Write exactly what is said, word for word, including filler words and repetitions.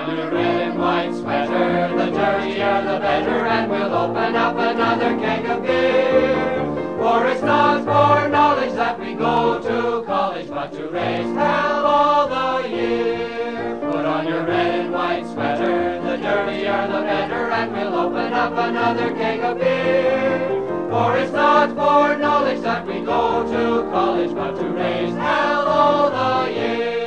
on your red and white sweater, the dirtier the better, and we'll open up another keg of beer. For it's not for knowledge that we go to college, but to raise hell all the year. Put on your red and white sweater, the dirtier the better, and we'll open up another keg of beer. For it's not for knowledge that we go to college, but to raise hell all the year.